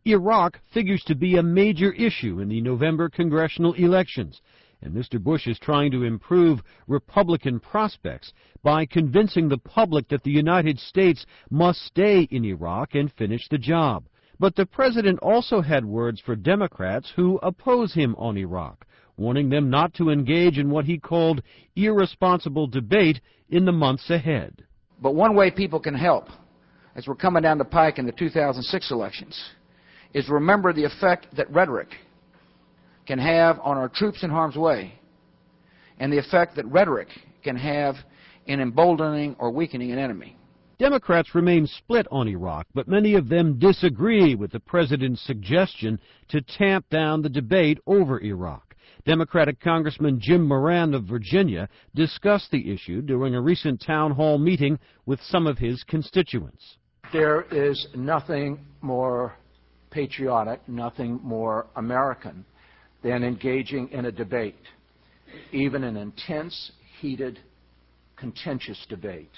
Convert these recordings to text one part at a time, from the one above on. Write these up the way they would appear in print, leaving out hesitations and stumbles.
Iraq figures to be a major issue in the November congressional elections, and Mr. Bush is trying to improve Republican prospects by convincing the public that the United States must stay in Iraq and finish the job. But the president also had words for Democrats who oppose him on Iraq, warning them not to engage in what he called irresponsible debate in the months ahead. But one way people can help, as we're coming down the pike in the 2006 elections, is remember the effect that rhetoric can have on our troops in harm's way, and the effect that rhetoric can have in emboldening or weakening an enemy. Democrats remain split on Iraq, but many of them disagree with the president's suggestion to tamp down the debate over Iraq. Democratic Congressman Jim Moran of Virginia discussed the issue during a recent town hall meeting with some of his constituents. There is nothing more patriotic, nothing more American than engaging in a debate, even an intense, heated, contentious debate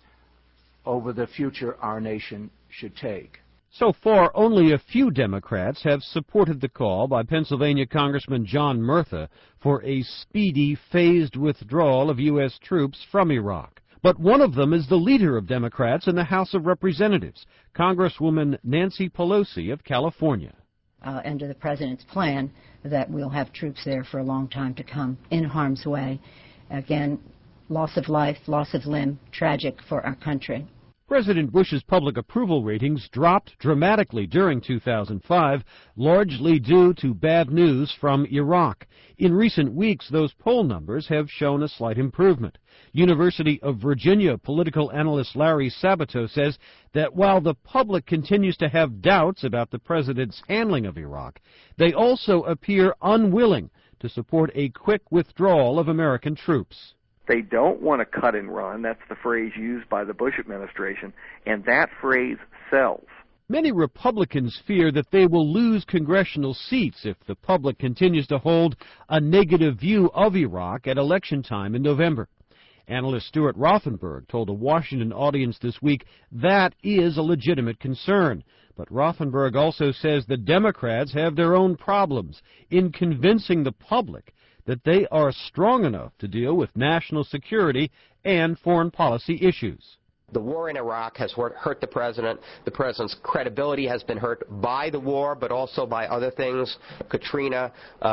over the future our nation should take. So far, only a few Democrats have supported the call by Pennsylvania Congressman John Murtha for a speedy, phased withdrawal of U.S. troops from Iraq. But one of them is the leader of Democrats in the House of Representatives, Congresswoman Nancy Pelosi of California. Under the president's plan, that we'll have troops there for a long time to come in harm's way. Again, loss of life, loss of limb, tragic for our country. President Bush's public approval ratings dropped dramatically during 2005, largely due to bad news from Iraq. In recent weeks, those poll numbers have shown a slight improvement. University of Virginia political analyst Larry Sabato says that while the public continues to have doubts about the president's handling of Iraq, they also appear unwilling to support a quick withdrawal of American troops. They don't want to cut and run. That's the phrase used by the Bush administration, and that phrase sells. Many Republicans fear that they will lose congressional seats if the public continues to hold a negative view of Iraq at election time in November. Analyst Stuart Rothenberg told a Washington audience this week that is a legitimate concern. But Rothenberg also says the Democrats have their own problems in convincing the public that they are strong enough to deal with national security and foreign policy issues. The war in Iraq has hurt the president. The president's credibility has been hurt by the war, but also by other things, Katrina,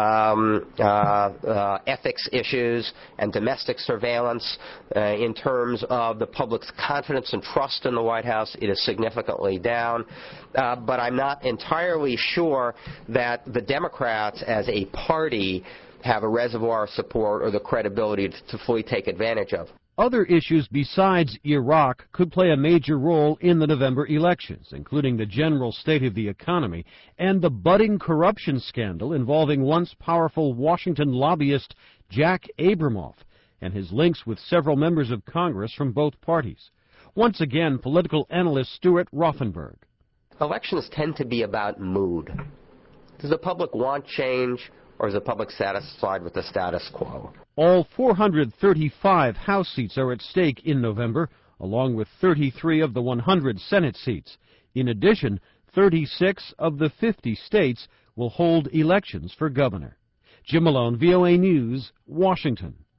ethics issues, and domestic surveillance. In terms of the public's confidence and trust in the White House, it is significantly down. But I'm not entirely sure that the Democrats as a party have a reservoir of support or the credibility to fully take advantage of. Other issues besides Iraq could play a major role in the November elections, including the general state of the economy and the budding corruption scandal involving once powerful Washington lobbyist Jack Abramoff and his links with several members of Congress from both parties. Once again, political analyst Stuart Rothenberg. Elections tend to be about mood. Does the public want change, or is the public satisfied with the status quo? All 435 House seats are at stake in November, along with 33 of the 100 Senate seats. In addition, 36 of the 50 states will hold elections for governor. Jim Malone, VOA News, Washington.